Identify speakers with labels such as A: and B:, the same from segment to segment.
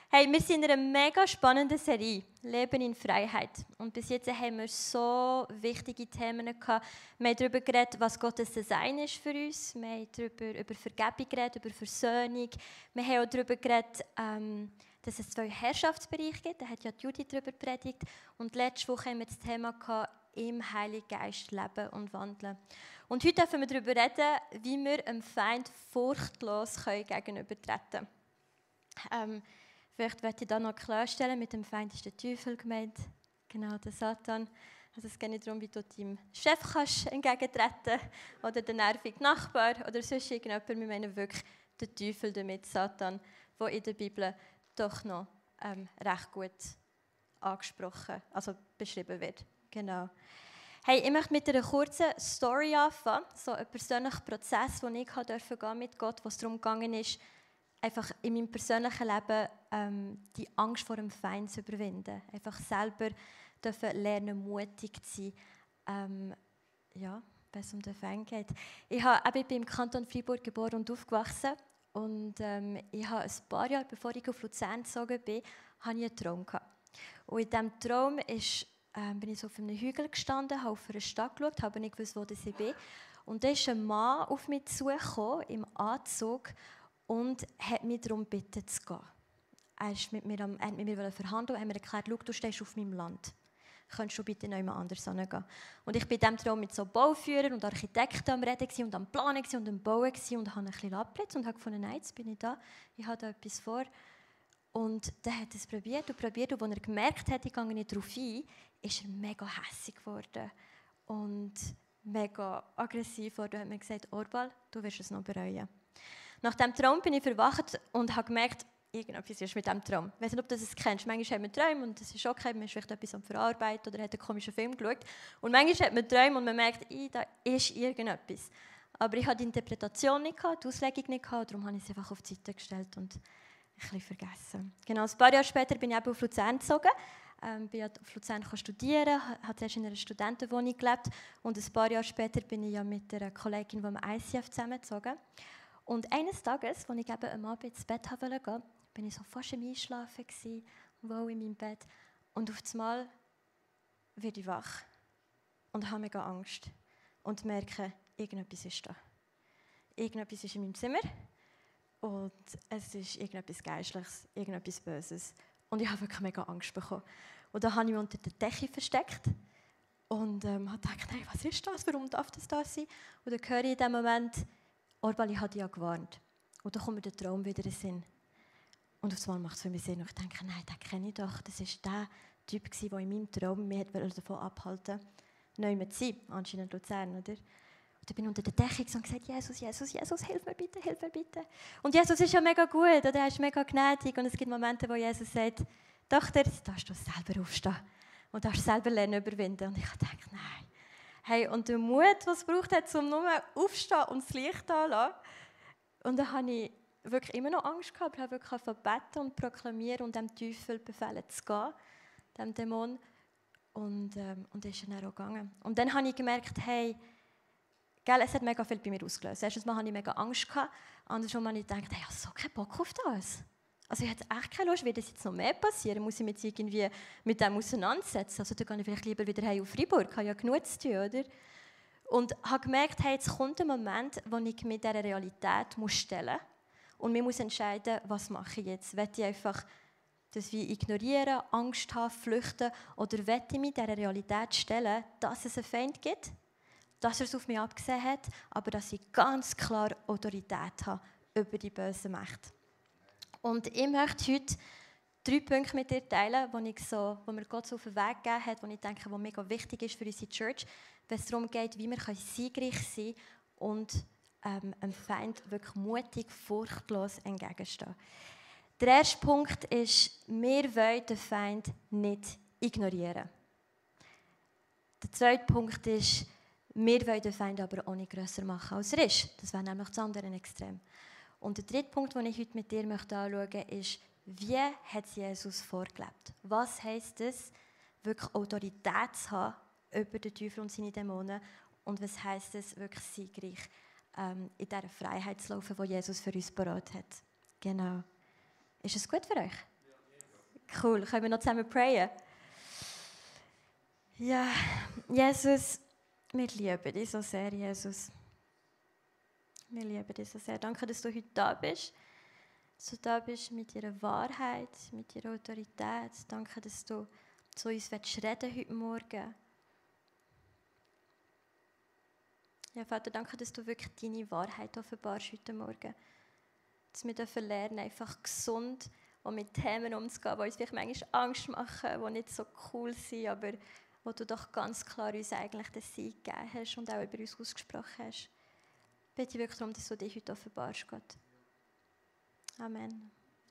A: Hey, wir sind in einer mega spannenden Serie, Leben in Freiheit. Und bis jetzt haben wir so wichtige Themen gehabt. Wir haben darüber geredet, was Gottes Design ist für uns. Wir haben über Vergebung geredet, über Versöhnung. Wir haben auch darüber geredet, dass es 2 Herrschaftsbereiche gibt. Da hat ja Judith darüber predigt. Und letzte Woche haben wir das Thema gehabt, im Heiligen Geist leben und wandeln. Und heute dürfen wir darüber reden, wie wir einem Feind furchtlos gegenübertreten können. Vielleicht möchte ich da noch klarstellen, mit dem Feind ist der Teufel gemeint, genau der Satan. Also es geht nicht darum, wie du deinem Chef kannst entgegentreten oder den nervigen Nachbar oder sonst irgendjemand. Wir meinen wirklich den Teufel damit, Satan, der in der Bibel doch noch recht gut angesprochen, also beschrieben wird. Genau. Hey, ich möchte mit einer kurzen Story anfangen, so ein persönlicher Prozess, den ich mit Gott, wo es darum gegangen ist, einfach in meinem persönlichen Leben die Angst vor dem Feind zu überwinden. Einfach selber dürfen lernen, mutig zu sein, wenn es um den Feind geht. Ich bin im Kanton Freiburg geboren und aufgewachsen. Und ich habe ein paar Jahre, bevor ich auf Luzern gezogen bin, hatte ich einen Traum gehabt. Und in diesem Traum bin ich so auf einem Hügel gestanden, habe auf eine Stadt geschaut, habe nicht gewusst, wo ich bin. Und da ist ein Mann auf mich zugekommen, im Anzug, und hat mich darum gebeten, zu gehen. Er wollte mit mir verhandeln und hat mir erklärt, schau, du stehst auf meinem Land. Könntest du bitte noch jemand anders hingehen? Und ich war in diesem Traum mit so Bauführern und Architekten am Reden und am Planen und am Bauen und habe ein bisschen abgeblitzt und habe gefunden, nein, jetzt bin ich da, ich habe da etwas vor. Und dann hat er es probiert. Und als er gemerkt hat, ich gehe nicht darauf ein, ist er mega hässig geworden und mega aggressiv geworden. Er hat mir gesagt, Orbal, du wirst es noch bereuen. Nach diesem Traum bin ich verwacht und habe gemerkt, irgendetwas ist mit diesem Traum. Ich weiß nicht, ob du das kennst. Manchmal hat man Träume und das ist okay, man ist vielleicht etwas am Verarbeiten oder hat einen komischen Film geschaut. Und manchmal hat man Träume und man merkt, da ist irgendetwas. Aber ich hatte die Interpretation nicht, die Auslegung nicht, darum habe ich es einfach auf die Seite gestellt und ein bisschen vergessen. Genau, ein paar Jahre später bin ich auf Luzern gezogen. Bin auf Luzern studieren, habe zuerst in einer Studentenwohnung gelebt und ein paar Jahre später bin ich mit einer Kollegin vom ICF zusammengezogen. Und eines Tages, als ich am Abend ins Bett gehen wollte, bin ich so fast im Einschlafen wohl in meinem Bett. Und auf einmal werde ich wach und habe mega Angst und merke, irgendetwas ist da. Irgendetwas ist in meinem Zimmer und es ist irgendetwas Geistliches, irgendetwas Böses. Und ich habe wirklich mega Angst bekommen. Und dann habe ich mich unter der Decke versteckt und habe gedacht, nein, was ist das, warum darf das da sein? Und dann höre ich in dem Moment, Orbal, ich habe dich ja gewarnt. Und dann kommt mir der Traum wieder in den Sinn. Und auf einmal macht es für mich Sinn. Und ich denke, nein, den kenne ich doch. Das war der Typ, der in meinem Traum mich davon abhalten wollte, neu zu sein. Anscheinend Luzern, oder? Und dann bin ich unter der Decke und gesagt, Jesus, Jesus, Jesus, hilf mir bitte, hilf mir bitte. Und Jesus ist ja mega gut, oder? Er ist mega gnädig. Und es gibt Momente, wo Jesus sagt, Tochter, du darfst selber aufstehen. Und du darfst selber lernen überwinden. Und ich dachte, nein. Hey, und der Mut, was es braucht hat, um nur aufzustehen und das Licht anzulassen. Und dann habe ich wirklich immer noch Angst gehabt. Ich habe wirklich beten und proklamieren und dem Teufel befehlen zu gehen, dem Dämon. Und ist dann auch gegangen. Und dann habe ich gemerkt, hey, es hat mega viel bei mir ausgelöst. Erstens mal hatte ich mega Angst gehabt. Andersrum habe ich gedacht, hey, ich habe so keinen Bock auf das. Also ich hatte echt keine Lust, wird das jetzt noch mehr passieren? Muss ich mich jetzt irgendwie mit dem auseinandersetzen? Also dann gehe ich vielleicht lieber wieder heim auf Freiburg, ich habe ja genug zu tun, oder? Und habe gemerkt, hey, jetzt kommt ein Moment, wo ich mich mit dieser Realität stellen muss. Und ich muss entscheiden, was mache ich jetzt? Will ich einfach das wie ignorieren, Angst haben, flüchten? Oder will ich mich dieser Realität stellen, dass es einen Feind gibt, dass er es auf mich abgesehen hat, aber dass ich ganz klar Autorität habe über die bösen Mächte. Und ich möchte heute 3 Punkte mit dir teilen, wo mir Gott so auf den Weg gegeben hat, wo ich denke, was mega wichtig ist für unsere Church, wenn es darum geht, wie wir siegreich sein können und einem Feind wirklich mutig, furchtlos entgegenstehen. Der erste Punkt ist, wir wollen den Feind nicht ignorieren. Der zweite Punkt ist, wir wollen den Feind aber auch nicht grösser machen, als er ist. Das wäre nämlich das andere Extrem. Und der dritte Punkt, den ich heute mit dir anschauen möchte, ist, wie hat Jesus vorgelebt? Was heisst es, wirklich Autorität zu haben über den Teufel und seine Dämonen? Und was heisst es, wirklich siegreich in dieser Freiheit zu laufen, die Jesus für uns parat hat? Genau. Ist es gut für euch? Cool, können wir noch zusammen prayen? Ja, Jesus, wir lieben dich so sehr, Jesus. Wir lieben dich so sehr. Danke, dass du heute da bist. Dass du da bist mit deiner Wahrheit, mit deiner Autorität. Danke, dass du zu uns reden heute Morgen. Ja, Vater, danke, dass du wirklich deine Wahrheit offenbarst heute Morgen. Dass wir dürfen lernen, einfach gesund und mit Themen umzugehen, die uns vielleicht manchmal Angst machen, die nicht so cool sind, aber wo du doch ganz klar uns eigentlich den Sieg gegeben hast und auch über uns ausgesprochen hast. Ich bitte wirklich darum, dass du dich heute offenbarst, Gott. Amen.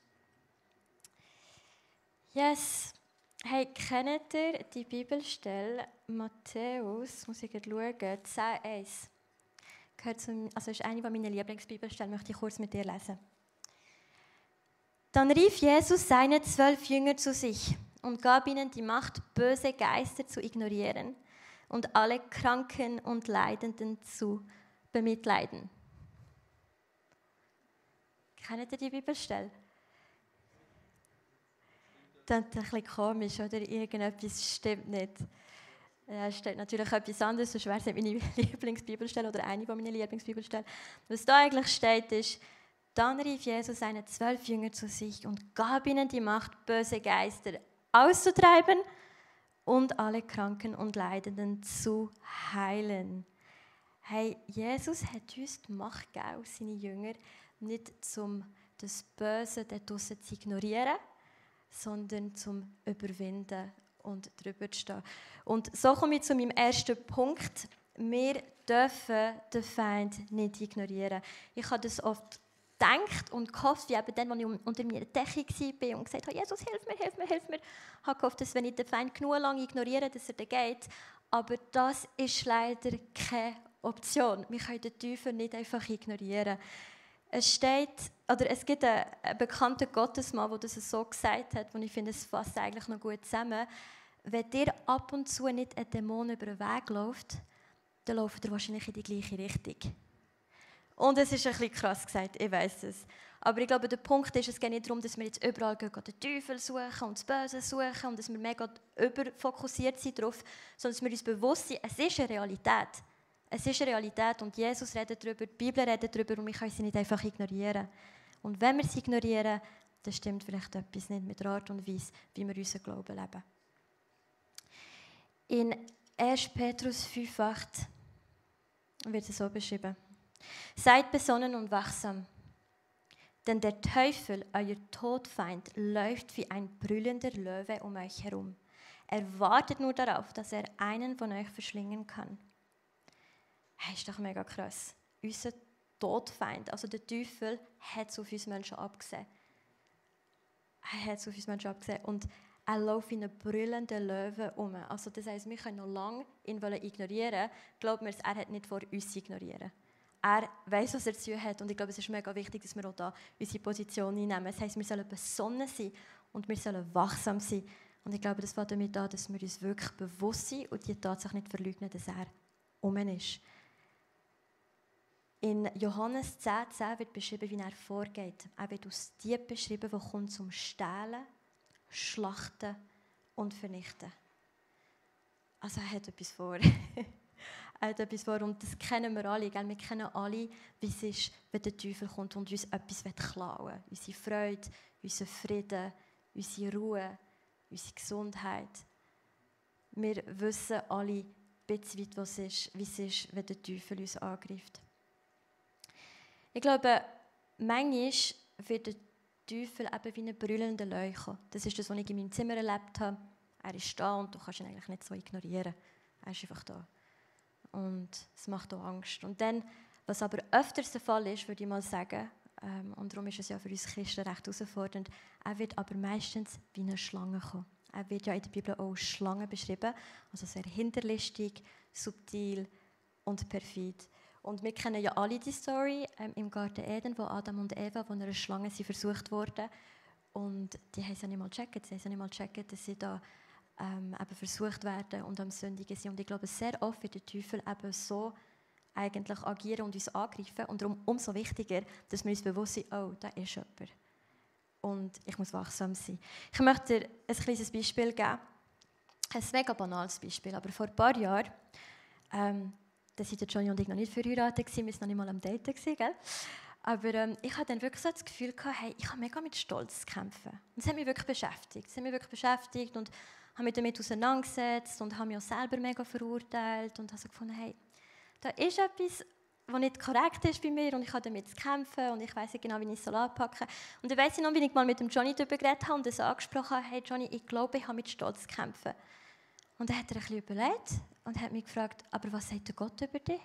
A: Yes. Hey, kennt ihr die Bibelstelle Matthäus, muss ich schauen, 10,1? Also ist eine meiner Lieblingsbibelstellen, möchte ich kurz mit dir lesen. Dann rief Jesus seine 12 Jünger zu sich und gab ihnen die Macht, böse Geister zu ignorieren und alle Kranken und Leidenden zu bemitleiden. Kennt ihr die Bibelstelle? Das ist ein bisschen komisch, oder? Irgendetwas stimmt nicht. Es steht natürlich etwas anderes, sonst wäre es nicht meine Lieblingsbibelstelle oder eine meiner Lieblingsbibelstellen. Was da eigentlich steht, ist, dann rief Jesus seine 12 Jünger zu sich und gab ihnen die Macht, böse Geister auszutreiben und alle Kranken und Leidenden zu heilen. Hey, Jesus hat uns die Macht gegeben, seine Jünger, nicht um das Böse dort draussen zu ignorieren, sondern zum Überwinden und drüber zu stehen. Und so komme ich zu meinem ersten Punkt. Wir dürfen den Feind nicht ignorieren. Ich habe das oft gedacht und gehofft, wie eben dann, als ich unter meiner Decke war und gesagt habe, Jesus, hilf mir, hilf mir, hilf mir. Ich habe gehofft, dass wenn ich den Feind genug lange ignoriere, dass er dann geht. Aber das ist leider keine Option. Wir können den Teufel nicht einfach ignorieren. Es gibt einen bekannten Gottesmann, der das so gesagt hat, und ich finde, es fasst eigentlich noch gut zusammen. Wenn dir ab und zu nicht ein Dämon über den Weg läuft, dann läuft er wahrscheinlich in die gleiche Richtung. Und es ist ein bisschen krass gesagt, ich weiss es. Aber ich glaube, der Punkt ist, es geht nicht darum, dass wir jetzt überall den Teufel suchen und das Böse suchen und dass wir mega überfokussiert sind darauf, sondern dass wir uns bewusst sind, es ist eine Realität. Es ist eine Realität und Jesus redet darüber, die Bibel redet darüber und wir können sie nicht einfach ignorieren. Und wenn wir sie ignorieren, dann stimmt vielleicht etwas nicht mit der Art und Weise, wie wir unseren Glauben leben. In 1. Petrus 5,8 wird es so beschrieben. Seid besonnen und wachsam, denn der Teufel, euer Todfeind, läuft wie ein brüllender Löwe um euch herum. Er wartet nur darauf, dass er einen von euch verschlingen kann. Das ist doch mega krass. Unser Todfeind, also der Teufel, hat es auf uns Menschen abgesehen. Und er läuft wie ein brüllender Löwe um. Also das heisst, wir können noch lange ihn ignorieren. Glaubt mir, er hat nicht vor, uns zu ignorieren. Er weiss, was er zu tun hat. Und ich glaube, es ist mega wichtig, dass wir auch da unsere Position einnehmen. Das heisst, wir sollen besonnen sein und wir sollen wachsam sein. Und ich glaube, das fängt damit an, dass wir uns wirklich bewusst sind und die Tatsache nicht verleugnen, dass er um ist. In Johannes 10,10 wird beschrieben, wie er vorgeht. Er wird als Dieb beschrieben, der kommt zum Stehlen, Schlachten und Vernichten. Also er hat etwas vor. Er hat etwas vor und das kennen wir alle. Gell? Wir kennen alle, wie es ist, wenn der Teufel kommt und uns etwas klauen will. Unsere Freude, unseren Frieden, unsere Ruhe, unsere Gesundheit. Wir wissen alle ein bisschen, wie es ist, wenn der Teufel uns angreift. Ich glaube, manchmal wird der Teufel eben wie ein brüllender Löwe kommen. Das ist das, was ich in meinem Zimmer erlebt habe. Er ist da und du kannst ihn eigentlich nicht so ignorieren. Er ist einfach da. Und es macht auch Angst. Und dann, was aber öfters der Fall ist, würde ich mal sagen, und darum ist es ja für uns Christen recht herausfordernd, er wird aber meistens wie eine Schlange kommen. Er wird ja in der Bibel auch als Schlange beschrieben, also sehr hinterlistig, subtil und perfid. Und wir kennen ja alle die Story im Garten Eden, wo Adam und Eva von einer Schlange versucht wurden. Und die haben es ja nicht mal gecheckt. Sie haben ja nicht mal gecheckt, dass sie da eben versucht werden und am Sündigen sind. Und ich glaube, sehr oft wird der Teufel eben so eigentlich agieren und uns angreifen. Und darum umso wichtiger, dass wir uns bewusst sind, oh, da ist jemand. und ich muss wachsam sein. Ich möchte dir ein kleines Beispiel geben. Ein mega banales Beispiel, aber vor ein paar Jahren, da waren Johnny und ich noch nicht verheiratet, wir waren noch nicht mal am Daten, gell? Aber ich hatte dann wirklich so das Gefühl, hey, ich habe mega mit Stolz zu kämpfen. Und das hat mich wirklich beschäftigt. Und habe mich damit auseinandergesetzt und habe mich auch selber mega verurteilt und habe so gefunden, hey, da ist etwas, was nicht korrekt ist bei mir und ich habe damit zu kämpfen und ich weiss nicht genau, wie ich es anpacken soll. Und dann weiss ich noch, wie ich mal mit dem Johnny darüber geredet habe und das angesprochen habe, hey Johnny, ich glaube, ich habe mit Stolz zu kämpfen. Und dann hat er ein bisschen überlegt und hat mich gefragt, aber was sagt der Gott über dich?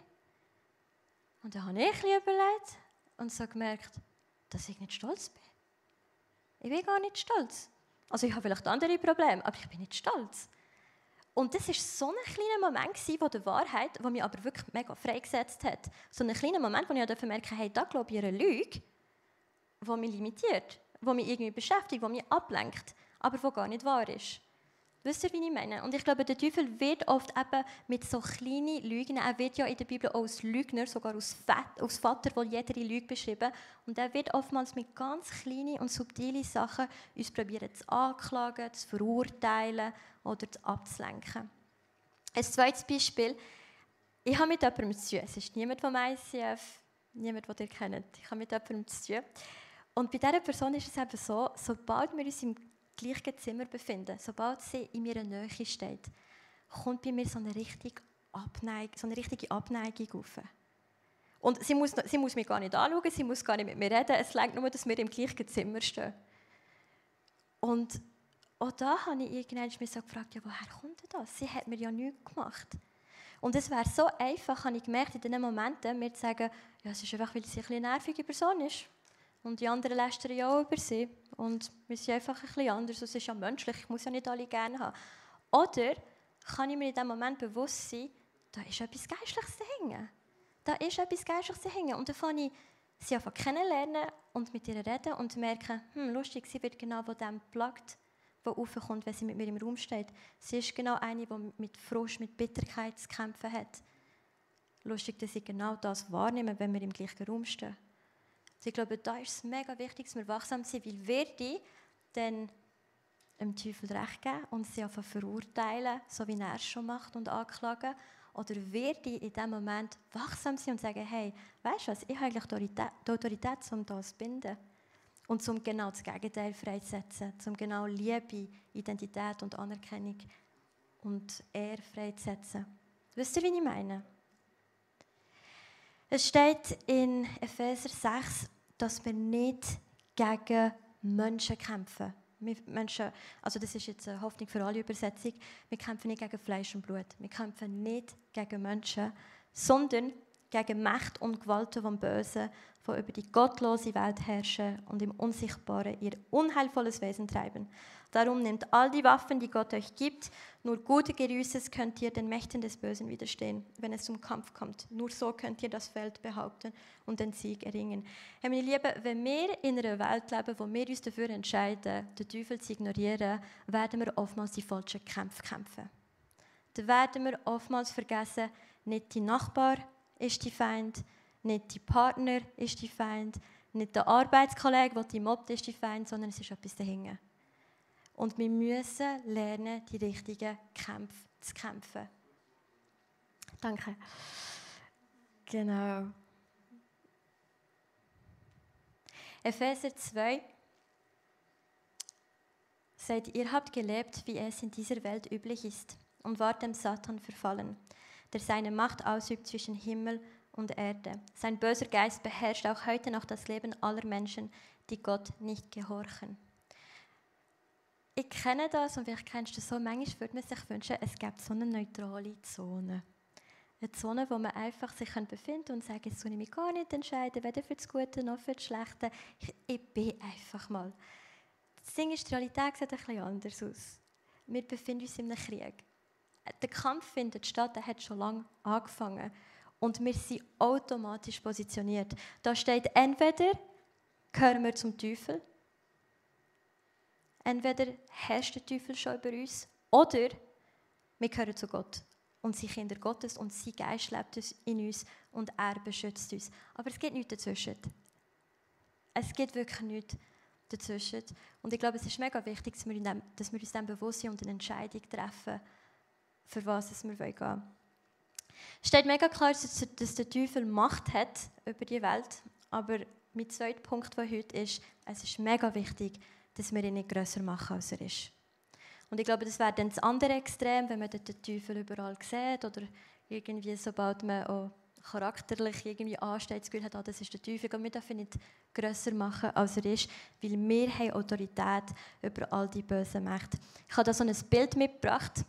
A: Und dann habe ich ein bisschen überlegt und so gemerkt, dass ich nicht stolz bin. Ich bin gar nicht stolz. Also ich habe vielleicht andere Probleme, aber ich bin nicht stolz. Und das war so ein kleiner Moment von der Wahrheit, der mich aber wirklich mega freigesetzt hat. So ein kleiner Moment, wo ich merken durfte, hey, da glaube ich eine Lüge, die mich limitiert, die mich irgendwie beschäftigt, die mich ablenkt, aber die gar nicht wahr ist. Wisst ihr, wie ich meine? Und ich glaube, der Teufel wird oft eben mit so kleinen Lügen, er wird ja in der Bibel auch als Lügner, sogar als Vater, der jede Lüge beschrieben. Und er wird oftmals mit ganz kleinen und subtilen Sachen uns probieren zu anklagen, zu verurteilen oder abzulenken. Ein zweites Beispiel. Ich habe mit jemandem zu tun. Es ist niemand vom ICF, niemand, den ihr kennt. Ich habe mit jemandem zu tun. Und bei dieser Person ist es eben so, sobald wir uns im gleichen Zimmer befinden, sobald sie in meiner Nähe steht, kommt bei mir so eine richtige Abneigung auf. Und sie muss mich gar nicht anschauen, sie muss gar nicht mit mir reden, es reicht nur, dass wir im gleichen Zimmer stehen. Und auch da habe ich irgendwann mich so gefragt, ja, woher kommt das? Sie hat mir ja nichts gemacht. Und es wäre so einfach, habe ich gemerkt, in diesen Momenten mir zu sagen, ja, es ist einfach, weil sie eine nervige Person ist. Und die anderen lästern ja auch über sie. Und wir sind einfach ein bisschen anders. Es ist ja menschlich, ich muss ja nicht alle gerne haben. Oder kann ich mir in diesem Moment bewusst sein, da ist etwas Geistliches dahinter. Da ist etwas Geistliches dahinter. Und dann fange ich sie einfach kennenlernen und mit ihr reden und merke, lustig, sie wird genau von dem geplagt, der raufkommt, wenn sie mit mir im Raum steht. Sie ist genau eine, die mit Frust, mit Bitterkeit zu kämpfen hat. Lustig, dass ich genau das wahrnehme, wenn wir im gleichen Raum stehen. Also ich glaube, da ist es mega wichtig, dass wir wachsam sind, weil wir die dann dem Teufel recht geben und sie einfach verurteilen, so wie er es schon macht und anklagen. Oder wir die in diesem Moment wachsam sind und sagen, hey, weißt du was, ich habe eigentlich die Autorität, um das zu binden. Und um genau das Gegenteil freizusetzen, um genau Liebe, Identität und Anerkennung und Ehre freizusetzen. Wisst ihr, wie ich meine? Es steht in Epheser 6, dass wir nicht gegen Menschen kämpfen. Menschen, also das ist jetzt eine Hoffnung für alle Übersetzung, wir kämpfen nicht gegen Fleisch und Blut. Wir kämpfen nicht gegen Menschen, sondern gegen Mächte und Gewalten vom Bösen, die über die gottlose Welt herrschen und im Unsichtbaren ihr unheilvolles Wesen treiben. Darum nehmt all die Waffen, die Gott euch gibt. Nur gute Gerüstes könnt ihr den Mächten des Bösen widerstehen, wenn es zum Kampf kommt. Nur so könnt ihr das Feld behaupten und den Sieg erringen. Meine Lieben, wenn wir in einer Welt leben, wo wir uns dafür entscheiden, den Teufel zu ignorieren, werden wir oftmals die falschen Kämpfe kämpfen. Dann werden wir oftmals vergessen, nicht die Nachbar ist die Feind, nicht die Partner ist die Feind, nicht der Arbeitskollege, der dich mobbt, ist die Feind, sondern es ist etwas dahinter. Und wir müssen lernen, die richtigen Kämpfe zu kämpfen. Danke. Genau. Epheser 2 sagt, ihr habt gelebt, wie es in dieser Welt üblich ist, und wart dem Satan verfallen, der seine Macht ausübt zwischen Himmel und Erde. Sein böser Geist beherrscht auch heute noch das Leben aller Menschen, die Gott nicht gehorchen. Ich kenne das und vielleicht kennst du das so, manchmal würde man sich wünschen, es gäbe so eine neutrale Zone. Eine Zone, wo man einfach sich befinden kann und sagen, jetzt soll ich mich gar nicht entscheiden, weder für das Gute noch für das Schlechte. Ich bin einfach mal. Das Ding ist, die Realität sieht ein bisschen anders aus. Wir befinden uns in einem Krieg. Der Kampf findet statt, der hat schon lange angefangen. Und wir sind automatisch positioniert. Da steht, entweder gehören wir zum Teufel, entweder herrscht der Teufel schon über uns, oder wir gehören zu Gott und sind Kinder Gottes und sein Geist lebt in uns und er beschützt uns. Aber es gibt nichts dazwischen. Es gibt wirklich nichts. dazwischen. Und ich glaube, es ist mega wichtig, dass wir uns dem bewusst sind und eine Entscheidung treffen, für was wir gehen wollen. Es steht mega klar, dass der Teufel Macht hat über die Welt. Aber mein zweiter Punkt von heute ist, es ist mega wichtig, dass wir ihn nicht grösser machen, als er ist. Und ich glaube, das wäre dann das andere Extrem, wenn man den Teufel überall sieht oder irgendwie, sobald man auch charakterlich irgendwie ansteht, das Gefühl hat, das ist der Teufel. Und wir dürfen ihn nicht grösser machen, als er ist, weil wir haben Autorität über all die bösen Mächte. Ich habe da so ein Bild mitgebracht,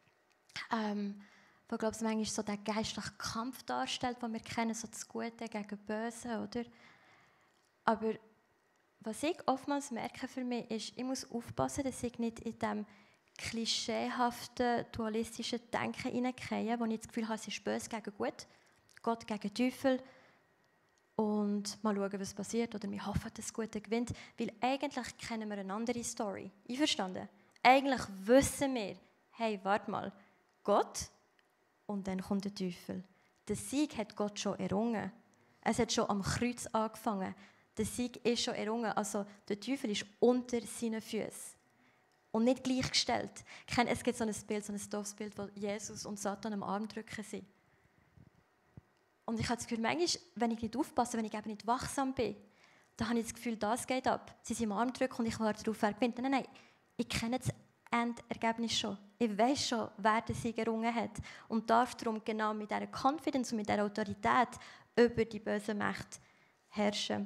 A: wo, glaube ich, manchmal so den geistlichen Kampf darstellt, den wir kennen, so das Gute gegen Böse, oder? Aber was ich oftmals merke für mich ist, ich muss aufpassen, dass ich nicht in diesem klischeehaften, dualistischen Denken hineingehe, wo ich das Gefühl habe, es ist böse gegen gut, Gott gegen Teufel und mal schauen, was passiert oder wir hoffen, dass das Gute gewinnt, weil eigentlich kennen wir eine andere Story. Einverstanden? Eigentlich wissen wir, hey, warte mal, Gott und dann kommt der Teufel. Der Sieg hat Gott schon errungen. Es hat schon am Kreuz angefangen. Der Sieg ist schon errungen. Also der Teufel ist unter seinen Füßen. Und nicht gleichgestellt. Es gibt so ein Bild, so ein doofes Bild, wo Jesus und Satan am Arm drücken sind. Und ich habe das Gefühl, manchmal, wenn ich nicht aufpasse, wenn ich eben nicht wachsam bin, dann habe ich das Gefühl, das geht ab. Sie sind am Arm drücken und ich warte darauf, wer gewinnt. Nein, ich kenne das Endergebnis schon. Ich weiß schon, wer den Sieg errungen hat. Und darf darum genau mit dieser Confidence und mit dieser Autorität über die bösen Mächte herrschen.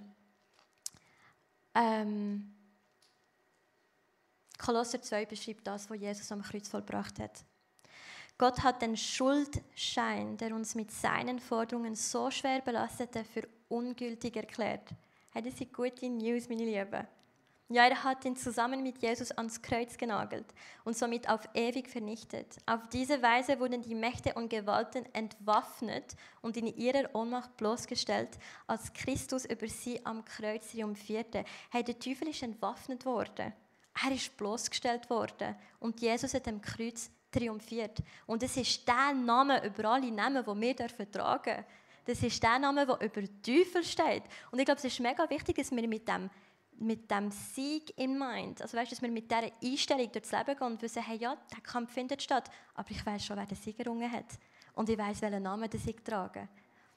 A: Kolosser 2 beschreibt das, was Jesus am Kreuz vollbracht hat. Gott hat den Schuldschein, der uns mit seinen Forderungen so schwer belastete, für ungültig erklärt. Hey, das sind gute News, meine Lieben. Ja, er hat ihn zusammen mit Jesus ans Kreuz genagelt und somit auf ewig vernichtet. Auf diese Weise wurden die Mächte und Gewalten entwaffnet und in ihrer Ohnmacht bloßgestellt, als Christus über sie am Kreuz triumphierte. Hey, der Teufel ist entwaffnet worden. Er ist bloßgestellt worden und Jesus hat am Kreuz triumphiert. Und es ist der Name über alle Namen, die wir tragen dürfen. Das ist der Name, der über den Teufel steht. Und ich glaube, es ist mega wichtig, dass wir mit dem Sieg in Mind, also weißt, dass wir mit dieser Einstellung durchs Leben gehen und wissen, hey, ja, der Kampf findet statt, aber ich weiß schon, wer den Sieg errungen hat. Und ich weiß, welchen Namen den Sieg tragen.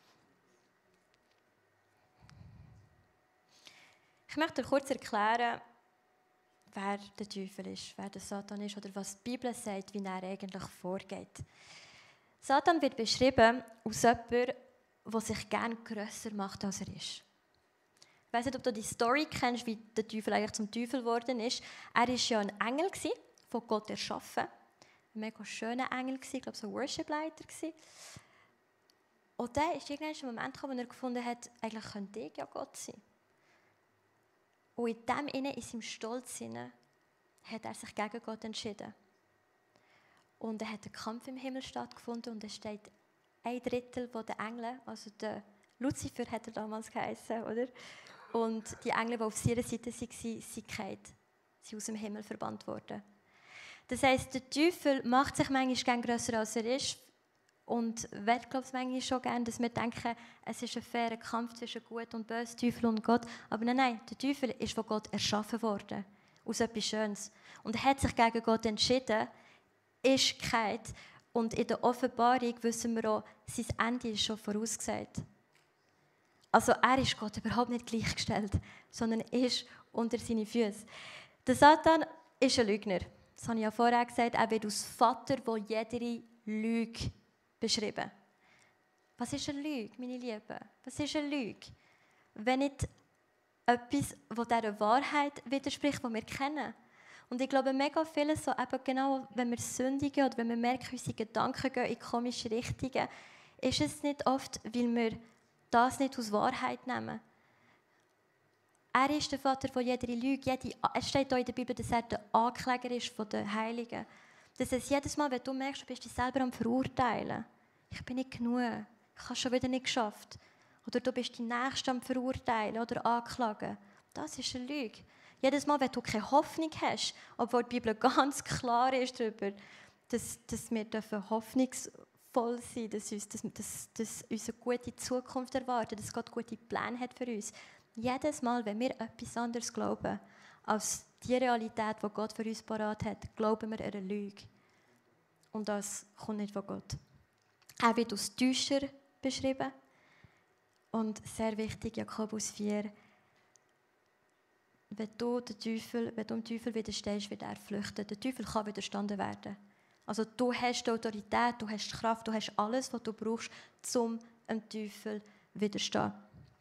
A: Ich möchte dir kurz erklären, wer der Teufel ist, wer der Satan ist oder was die Bibel sagt, wie er eigentlich vorgeht. Satan wird beschrieben als jemand, der sich gerne grösser macht, als er ist. Ich weiss nicht, ob du die Story kennst, wie der Teufel eigentlich zum Teufel geworden ist. Er war ja ein Engel, von Gott erschaffen. Ein mega schöner Engel, ich glaube, so ein Worship-Leiter. Und dann ist irgendwann ein Moment gekommen, wo er gefunden hat, eigentlich könnte ich ja Gott sein. Und in dem Innen, in seinem Stolz, hat er sich gegen Gott entschieden. Und er hat ein Kampf im Himmel stattgefunden und es steht 1/3 der Engel, also der Luzifer hat er damals geheißen, oder? Und die Engel, die auf seiner Seite waren, sind aus dem Himmel verbannt worden. Das heisst, der Teufel macht sich manchmal gerne grösser, als er ist. Und will, glaube ich, manchmal schon gerne, dass wir denken, es ist ein fairer Kampf zwischen Gut und Böse, Teufel und Gott. Aber nein, der Teufel ist von Gott erschaffen worden. Aus etwas Schönes. Und er hat sich gegen Gott entschieden, ist kein. Und in der Offenbarung wissen wir auch, sein Ende ist schon vorausgesagt. Also er ist Gott überhaupt nicht gleichgestellt, sondern ist unter seine Füße. Der Satan ist ein Lügner. Das habe ich ja vorher gesagt. Er wird als Vater, der jede Lüge beschrieben. Was ist eine Lüge, meine Lieben? Was ist eine Lüge? Wenn nicht etwas, das dieser Wahrheit widerspricht, die wir kennen. Und ich glaube, mega vieles so, eben genau, wenn wir sündigen oder wenn wir merken, unsere Gedanken gehen in komische Richtungen, ist es nicht oft, weil wir das nicht aus Wahrheit nehmen. Er ist der Vater von jeder Lüge. Es steht auch in der Bibel, dass er der Ankläger ist von den Heiligen. Das heißt, jedes Mal, wenn du merkst, du bist dich selber am Verurteilen, ich bin nicht genug, ich habe es schon wieder nicht geschafft, oder du bist die Nächste am Verurteilen oder Anklagen, das ist eine Lüge. Jedes Mal, wenn du keine Hoffnung hast, obwohl die Bibel ganz klar ist darüber, dass wir hoffnungsvoll sein dürfen, dass uns eine gute Zukunft erwartet, dass Gott gute Pläne hat für uns. Jedes Mal, wenn wir etwas anderes glauben, als die Realität, die Gott für uns parat hat, glauben wir einer Lüge. Und das kommt nicht von Gott. Er wird als Täuscher beschrieben. Und sehr wichtig, Jakobus 4, wenn du dem Teufel widerstehst, wird er flüchten. Der Teufel kann widerstanden werden. Also du hast die Autorität, du hast die Kraft, du hast alles, was du brauchst, um dem Teufel zu widerstehen.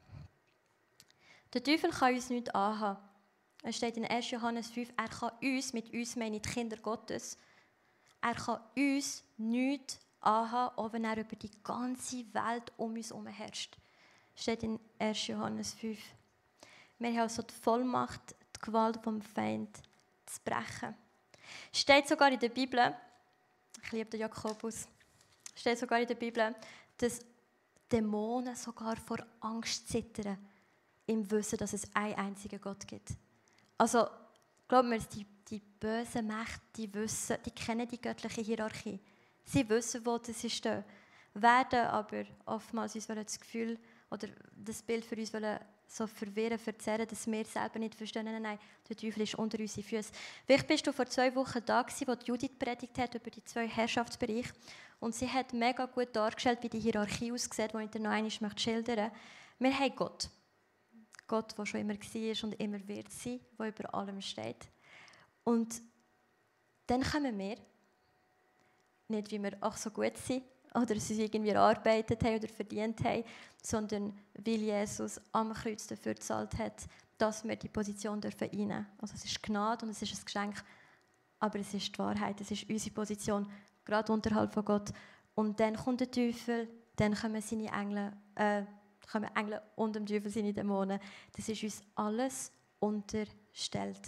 A: Der Teufel kann uns nichts anhaben. Es steht in 1. Johannes 5, er kann uns, mit uns meine ich die Kinder Gottes, er kann uns nichts anhaben, auch wenn er über die ganze Welt um uns herum herrscht. Es steht in 1. Johannes 5. Wir haben also die Vollmacht, die Gewalt vom Feind zu brechen. Es steht sogar in der Bibel, ich liebe den Jakobus, es steht sogar in der Bibel, dass Dämonen sogar vor Angst zittern, im Wissen, dass es einen einzigen Gott gibt. Also, glauben wir, die bösen Mächte, die kennen die göttliche Hierarchie. Sie wissen, wo sie stehen. Werden aber oftmals uns das Gefühl oder das Bild für uns so verwirren, verzerren, dass wir selber nicht verstehen. Nein, der Teufel ist unter unseren Füßen. Vielleicht bist du vor 2 Wochen da gewesen, wo Judith predigt hat über die 2 Herrschaftsbereiche. Und sie hat mega gut dargestellt, wie die Hierarchie aussieht, die ich dir noch einmal schildern möchte. Wir haben Gott. Gott, der schon immer war und immer wird sein, der über allem steht. Und dann kommen wir, nicht wie wir auch so gut sind oder es irgendwie erarbeitet haben oder verdient haben, sondern weil Jesus am Kreuz dafür gezahlt hat, dass wir die Position einnehmen dürfen. Also es ist Gnade und es ist ein Geschenk, aber es ist die Wahrheit, es ist unsere Position, gerade unterhalb von Gott. Und dann kommt der Teufel, dann kommen seine Engel, und dem Teufel seine Dämonen. Das ist uns alles unterstellt.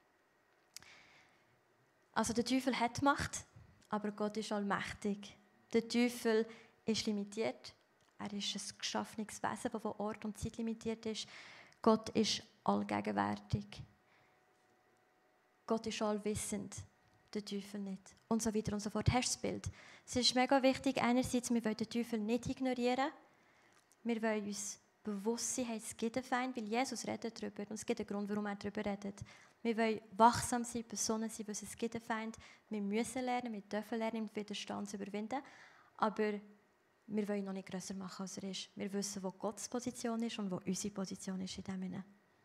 A: Also der Teufel hat Macht, aber Gott ist allmächtig. Der Teufel ist limitiert. Er ist ein geschaffenes Wesen, das von Ort und Zeit limitiert ist. Gott ist allgegenwärtig. Gott ist allwissend, der Teufel nicht. Und so weiter und so fort. Hast du das Bild? Es ist mega wichtig, einerseits, wir wollen den Teufel nicht ignorieren. Wir wollen uns bewusst sein, es gibt einen Feind, weil Jesus redet darüber. Und es gibt einen Grund, warum er darüber redet. Wir wollen wachsam sein, Personen sein, weil es gibt einen Feind. Wir müssen lernen, wir dürfen lernen, den Widerstand zu überwinden. Aber wir wollen ihn noch nicht grösser machen, als er ist. Wir wissen, wo Gottes Position ist und wo unsere Position ist in dem Sinne.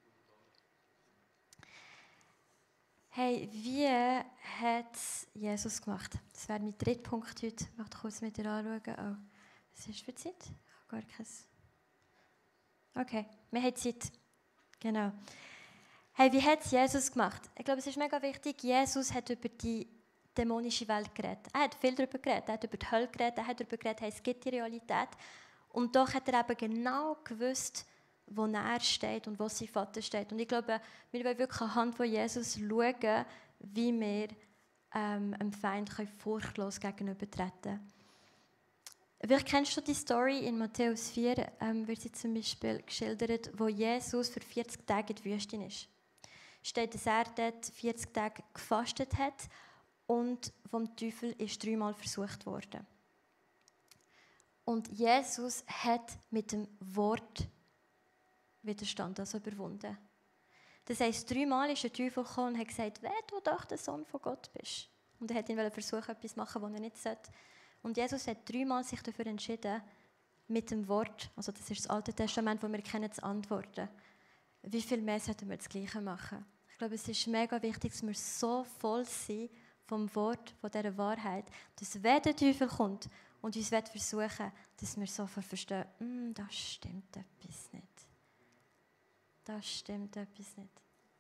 A: Hey, wie hat Jesus gemacht? Das wäre mein 3. Punkt heute. Ich möchte kurz mit dir anschauen. Oh, was ist für Zeit? Ich habe gar kein... Okay, wir haben Zeit. Genau. Hey, wie hat es Jesus gemacht? Ich glaube, es ist mega wichtig. Jesus hat über die dämonische Welt geredet. Er hat viel darüber geredet. Er hat über die Hölle geredet. Er hat darüber geredet, hey, es gibt die Realität. Und doch hat er eben genau gewusst, wo er steht und wo sein Vater steht. Und ich glaube, wir wollen wirklich anhand von Jesus schauen, wie wir einem Feind furchtlos gegenübertreten können. Vielleicht kennst du die Story in Matthäus 4, wird sie zum Beispiel geschildert, wo Jesus für 40 Tage in der Wüste ist. Steht, dass er dort 40 Tage gefastet hat und vom Teufel ist 3-mal versucht worden. Und Jesus hat mit dem Wort Widerstand, also überwunden. Das heisst, 3-mal ist der Teufel gekommen und hat gesagt, wenn du doch der Sohn von Gott bist. Und er hat ihn versucht, etwas zu machen, was er nicht sollte. Und Jesus hat 3-mal sich dafür entschieden, mit dem Wort, also das ist das Alte Testament, wo wir kennen, zu antworten. Wie viel mehr sollten wir das Gleiche machen? Ich glaube, es ist mega wichtig, dass wir so voll sind vom Wort, von dieser Wahrheit, dass wenn der Teufel kommt und uns versuchen will, dass wir sofort verstehen, das stimmt etwas nicht. Das stimmt etwas nicht.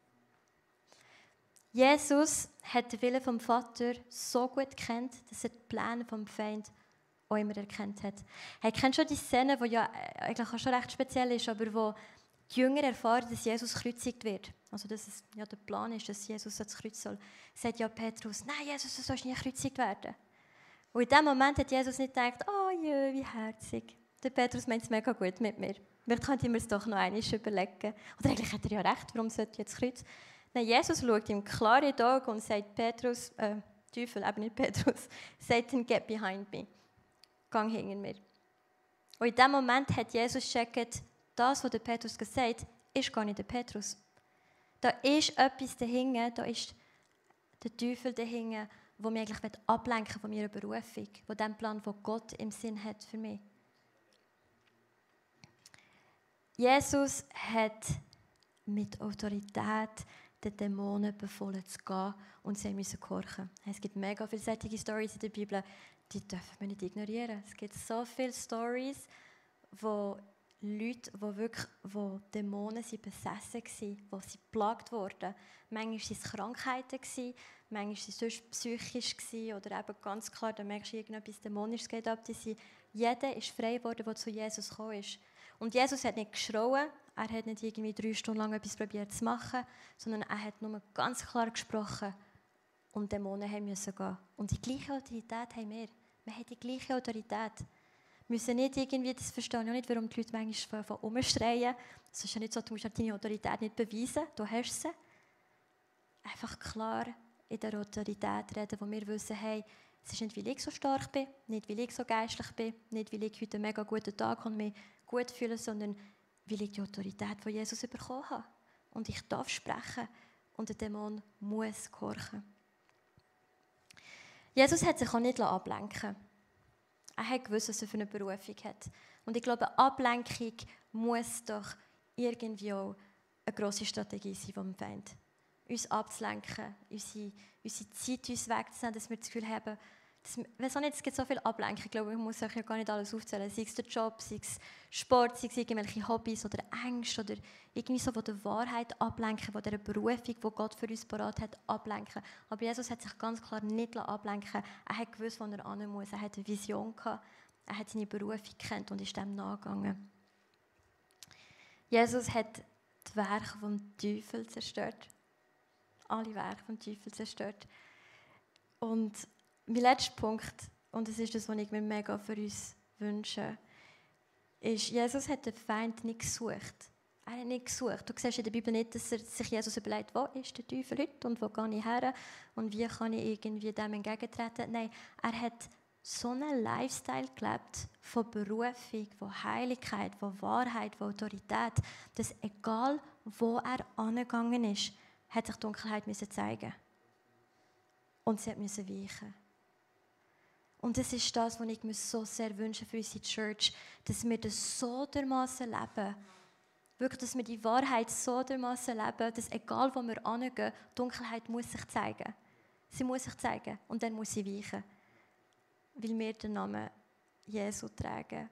A: Jesus hat den Willen vom Vater so gut gekannt, dass er die Pläne vom Feind auch immer erkannt hat. Hey, kennst du die Szene, die ja eigentlich auch schon recht speziell ist, aber wo die Jünger erfahren, dass Jesus gekreuzigt wird? Also dass es ja der Plan ist, dass Jesus ans Kreuz soll. Sagt ja Petrus, nein, Jesus, du sollst nie gekreuzigt werden. Und in dem Moment hat Jesus nicht gedacht, oh je, wie herzig. Der Petrus meint es mega gut mit mir. Vielleicht könnte ich mir es doch noch einmal überlegen. Oder eigentlich hat er ja recht, warum sollte ich jetzt Kreuz? Nein, Jesus schaut ihm klar in die Augen und sagt, Petrus, Teufel, eben nicht Petrus, Satan, get behind me. Gang hinter mir. Und in dem Moment hat Jesus gecheckt, das, was der Petrus gesagt hat, ist gar nicht der Petrus. Da ist etwas dahinter, da ist der Teufel dahinter, der mich eigentlich ablenken von meiner Berufung, von dem Plan, den Gott im Sinn hat für mich. Jesus hat mit Autorität den Dämonen befohlen zu gehen und sie mussten gehorchen. Es gibt mega viele solche Storys in der Bibel, die dürfen wir nicht ignorieren. Es gibt so viele Storys, wo Leute, wo Dämonen besessen waren, wo sie geplagt wurden. Manchmal waren es Krankheiten, manchmal waren es sonst psychisch oder eben ganz klar, da merkst du, irgendetwas Dämonisches geht ab. Jeder ist frei geworden, der zu Jesus gekommen ist. Und Jesus hat nicht geschrauen, er hat nicht irgendwie 3 Stunden lang etwas probiert zu machen, sondern er hat nur ganz klar gesprochen und Dämonen mussten gehen. Und die gleiche Autorität haben wir. Wir haben die gleiche Autorität. Wir müssen nicht irgendwie, das verstehe ich auch nicht, warum die Leute manchmal von umstreuen. Es ist ja nicht so, du musst deine Autorität nicht beweisen, du hast sie. Einfach klar in der Autorität reden, wo wir wissen, hey, es ist nicht, weil ich so stark bin, nicht, weil ich so geistlich bin, nicht, weil ich heute einen mega guten Tag habe und mich gut fühle, sondern weil ich die Autorität von Jesus bekommen habe. Und ich darf sprechen und der Dämon muss gehorchen. Jesus hat sich auch nicht ablenken. Er hat gewusst, was er für eine Berufung hat. Und ich glaube, Ablenkung muss doch irgendwie auch eine grosse Strategie sein vom Feind. Uns abzulenken, unsere Zeit uns wegzunehmen, dass wir das Gefühl haben, es gibt so viel Ablenkung. Ich glaube, ich muss euch ja gar nicht alles aufzählen. Sei es der Job, sei es Sport, sei es irgendwelche Hobbys oder Ängste oder irgendwie so von der Wahrheit ablenken, von dieser Berufung, die Gott für uns parat hat, ablenken. Aber Jesus hat sich ganz klar nicht ablenken. Er hat gewusst, wo er hin muss. Er hat eine Vision gehabt. Er hat seine Berufung gekannt und ist dem nachgegangen. Jesus hat die Werke vom Teufel zerstört. Alle Werke vom Teufel zerstört. Und mein letzter Punkt, und das ist das, was ich mir mega für uns wünsche, ist, Jesus hat den Feind nicht gesucht. Er hat nicht gesucht. Du siehst in der Bibel nicht, dass sich Jesus überlegt, wo ist der Teufel heute und wo gehe ich her und wie kann ich irgendwie dem entgegentreten. Nein, er hat so einen Lifestyle gelebt von Berufung, von Heiligkeit, von Wahrheit, von Autorität, dass egal wo er angegangen ist, hat sich die Dunkelheit zeigen. Und sie musste weichen. Und das ist das, was ich mir so sehr wünsche für unsere Church, dass wir das so dermassen leben, wirklich, dass wir die Wahrheit so dermassen leben, dass egal wo wir hingehen, die Dunkelheit muss sich zeigen. Sie muss sich zeigen und dann muss sie weichen, weil wir den Namen Jesu tragen.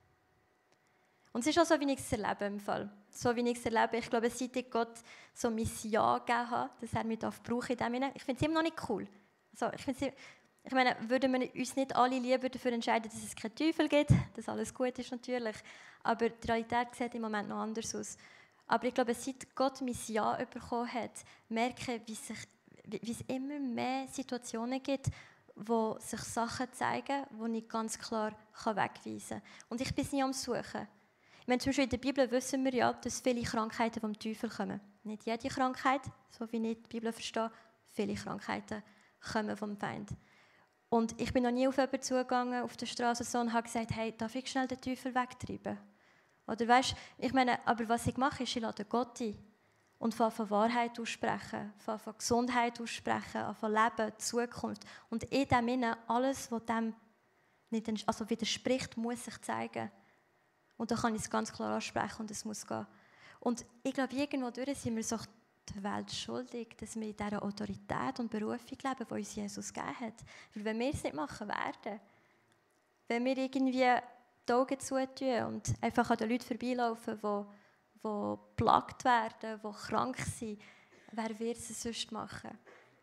A: Und es ist auch so, wie ich es erlebe im Fall. So wie ich es erlebe, ich glaube, seit ich Gott so mein Ja gegeben habe, dass er mich brauchen in dem Sinne, ich finde es immer noch nicht cool. Also, ich meine, würden wir uns nicht alle lieber dafür entscheiden, dass es keinen Teufel gibt, dass alles gut ist natürlich, aber die Realität sieht im Moment noch anders aus. Aber ich glaube, seit Gott mein Ja bekommen hat, merke ich, wie es immer mehr Situationen gibt, wo sich Sachen zeigen, die ich ganz klar wegweisen kann. Und ich bin nie am Suchen. Ich meine, zum Beispiel in der Bibel wissen wir ja, dass viele Krankheiten vom Teufel kommen. Nicht jede Krankheit, so wie ich die Bibel verstehe, viele Krankheiten kommen vom Feind. Und ich bin noch nie auf jemanden zugegangen auf der Straße so und habe gesagt, hey, darf ich schnell den Teufel wegtreiben? Oder weißt, ich meine, aber was ich mache, ist, ich lade Gott ein und fange von Wahrheit aussprechen, fange von Gesundheit aussprechen, von Leben, Zukunft. Und in dem Sinne, alles, was dem nicht widerspricht, muss sich zeigen. Und da kann ich es ganz klar ansprechen und es muss gehen. Und ich glaube, irgendwo durch sind wir so der Welt schuldig, dass wir in dieser Autorität und Berufung leben, die uns Jesus gegeben hat. Weil wenn wir es nicht machen werden, wenn wir irgendwie die Augen zutun und einfach an den Leuten vorbeilaufen, die geplagt werden, die krank sind, wer wird es sonst machen?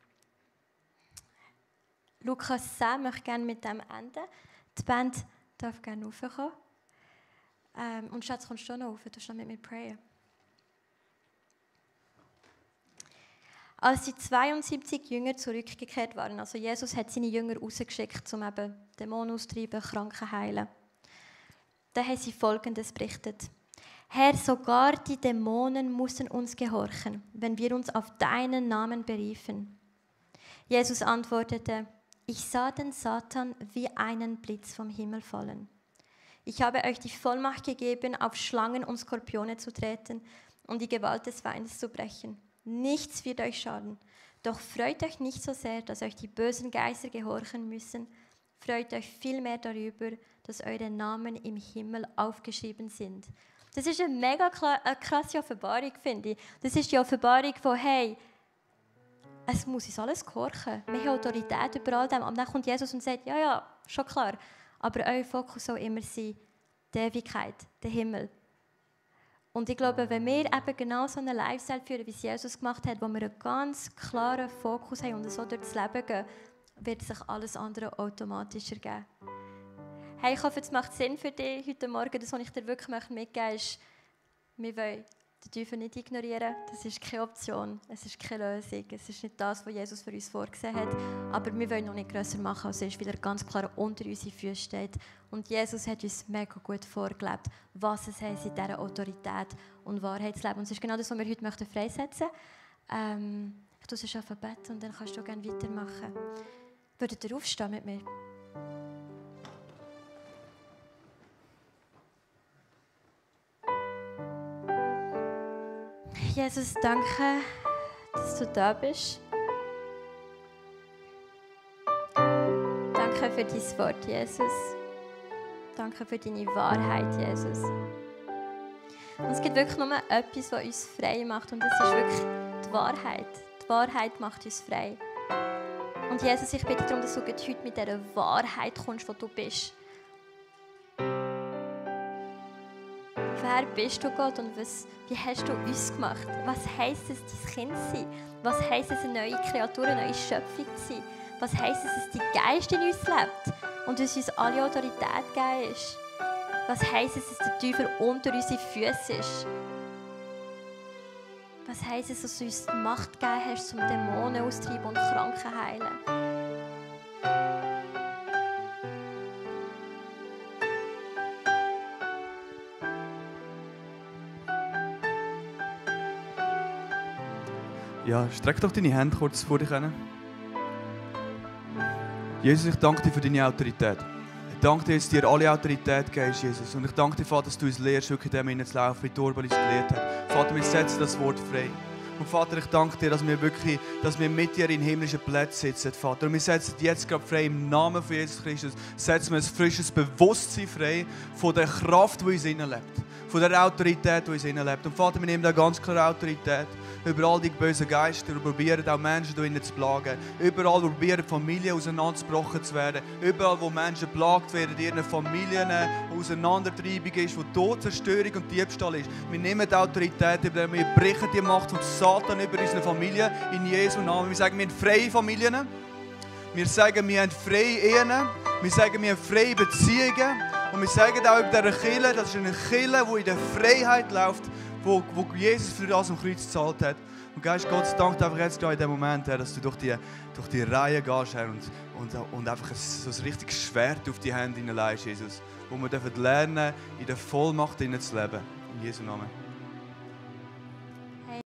A: Lukas 10 möchte gerne mit dem enden. Die Band darf gerne raufkommen. Und Schatz, kommst du noch rauf? Du kannst noch mit mir prayen. Als die 72 Jünger zurückgekehrt waren, also Jesus hat seine Jünger rausgeschickt, um eben Dämonen auszutreiben, Kranken heilen. Da haben sie Folgendes berichtet. Herr, sogar die Dämonen mussten uns gehorchen, wenn wir uns auf deinen Namen beriefen. Jesus antwortete, ich sah den Satan wie einen Blitz vom Himmel fallen. Ich habe euch die Vollmacht gegeben, auf Schlangen und Skorpione zu treten und die Gewalt des Feindes zu brechen. Nichts wird euch schaden. Doch freut euch nicht so sehr, dass euch die bösen Geister gehorchen müssen. Freut euch vielmehr darüber, dass eure Namen im Himmel aufgeschrieben sind. Das ist eine mega krasse Offenbarung, finde ich. Das ist die Offenbarung von, hey, es muss uns alles gehorchen. Wir haben Autorität über all dem. Und dann kommt Jesus und sagt, ja, schon klar. Aber euer Fokus soll immer sein, die Ewigkeit, der Himmel. Und ich glaube, wenn wir eben genau so einen Lifestyle führen, wie es Jesus gemacht hat, wo wir einen ganz klaren Fokus haben und so durch das Leben gehen, wird sich alles andere automatisch ergeben. Hey, ich hoffe, es macht Sinn für dich heute Morgen. Das, was ich dir wirklich mitgeben möchte, ist, wir wollen den Teufel nicht ignorieren. Das ist keine Option, es ist keine Lösung. Es ist nicht das, was Jesus für uns vorgesehen hat. Aber wir wollen noch nicht grösser machen, als er ist, weil er ganz klar unter unsere Füße steht. Und Jesus hat uns mega gut vorgelebt, was es heisst, in dieser Autorität und Wahrheit zu leben. Und es ist genau das, was wir heute freisetzen möchten. Ich tue es schon auf ein Bett und dann kannst du gerne weitermachen. Würdet ihr aufstehen mit mir? Jesus, danke, dass du da bist. Danke für dein Wort, Jesus. Danke für deine Wahrheit, Jesus. Und es gibt wirklich nur etwas, was uns frei macht. Und das ist wirklich die Wahrheit. Die Wahrheit macht uns frei. Und Jesus, ich bitte darum, dass du heute mit dieser Wahrheit kommst, wo du bist. Wer bist du, Gott, und wie hast du uns gemacht? Was heisst es, dein Kind zu sein? Was heisst es, eine neue Kreatur, eine neue Schöpfung zu sein? Was heisst es, dass dein Geist in uns lebt und uns alle Autorität gegeben ist? Was heisst es, dass der Teufel unter unsere Füße ist? Was heisst es, dass du uns die Macht gegeben hast, zum Dämonen austreiben und Kranken heilen?
B: Ja, streck doch deine Hände kurz vor dich hin. Jesus, ich danke dir für deine Autorität. Ich danke dir, dass du dir alle Autorität gibst, Jesus. Und ich danke dir, Vater, dass du uns lehrst, wirklich in dem hineinzulaufen, wie Torben uns gelehrt hat. Vater, wir setzen das Wort frei. Und Vater, ich danke dir, dass wir mit dir in himmlischen Plätzen sitzen, Vater. Und wir setzen jetzt gerade frei im Namen von Jesus Christus. Setzen wir ein frisches Bewusstsein frei von der Kraft, die uns lebt. Von der Autorität, die uns lebt. Und Vater, wir nehmen da ganz klare Autorität über all die bösen Geister und probieren auch Menschen drinnen zu plagen. Überall, wo probieren Familien auseinandergebrochen zu werden. Überall, wo Menschen plagt werden, in ihren Familien Auseinandertreibung ist, wo Tod, Zerstörung und Diebstahl ist. Wir nehmen die Autorität über, wir brechen die Macht von Satan über unsere Familie in Jesu Namen. Wir sagen, wir haben freie Familien. Wir sagen, wir haben freie Ehen. Wir sagen, wir haben freie Beziehungen. Und wir sagen auch über diese Kirche, das ist eine Kirche, die in der Freiheit läuft, wo Jesus für das am Kreuz gezahlt hat. Und Geist Gottes, danke einfach jetzt in dem Moment, Herr, dass du durch die Reihe gehst, Herr, und einfach so ein richtiges Schwert auf die Hände hineinlegst, Jesus. Wo wir lernen, in der Vollmacht zu leben. In Jesu Namen.